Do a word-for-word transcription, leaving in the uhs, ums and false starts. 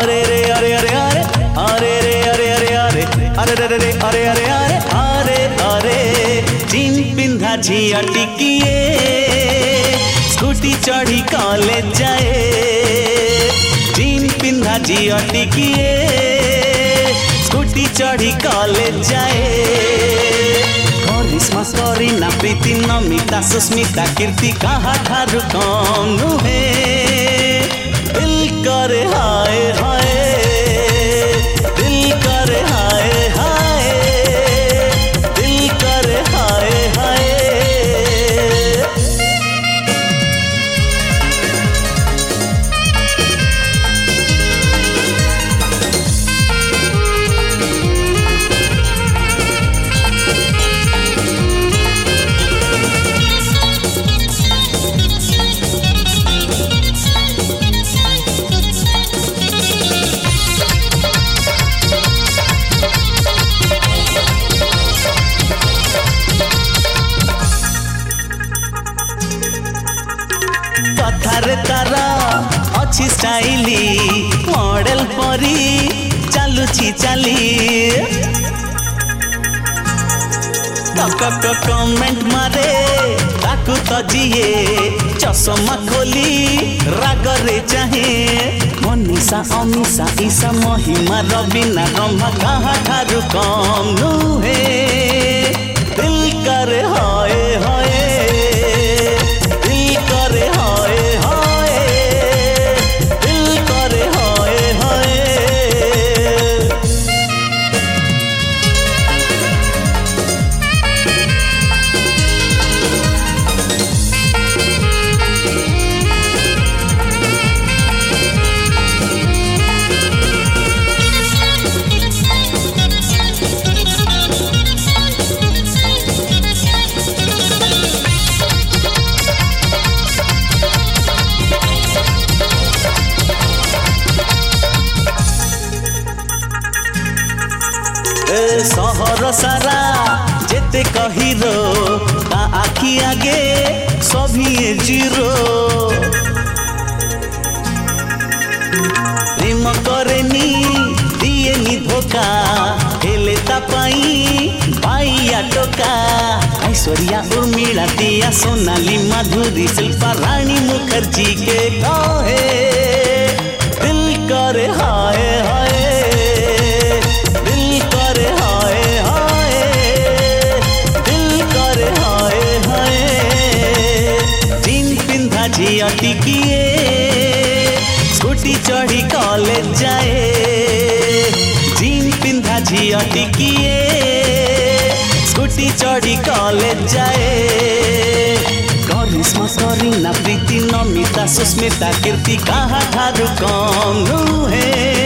अरे रे अरे अरे अरे अरे रे अरे अरे अरे अरे रे रे अरे अरे अरे अरे अरे जीन पिंधा झिया टिकिए स्कूटी चढ़ी कॉलेज जाए जीन पिंधा झिया टिकिए स्कूटी चढ़ी कॉलेज जाए करिश्मा करीना प्रीति नमिता सुस्मिता कीर्ति कहा ठारू कम नुहे दिल करे हाय हाय दिल करे हाय हाय दिल करे हाय हाय कथारे तारा अच्छी स्टाइली मॉडल परी चालुची चाली कमेंट मारे ताकू तो जिए चश्मा खोली रागरे चाहे मनीषा अमीषा ईशा महिमा रवीना ब्रह्मा कहा ठारू कम नुहे दिल करे हाय हाय सहर सारा जेते कहिरो ता आखी आगे सभी जीरो प्रेम करेनी दिएनी धोखा हेले ता पाई पाइया टोका ऐश्वर्या उर्मिला दिया सोनाली माधुरी शिल्पा रानी मुखर्जी के कहे दिल करे हाय हाय झिया टिकिए स्कूटी चढ़ी कॉलेज जाए जीन पिंधा झिया टिकिए स्कूटी चढ़ी कॉलेज जाए करिश्मा करीना प्रीति नमिता सुस्मिता कीर्ति कहा ठारू कम नुहे।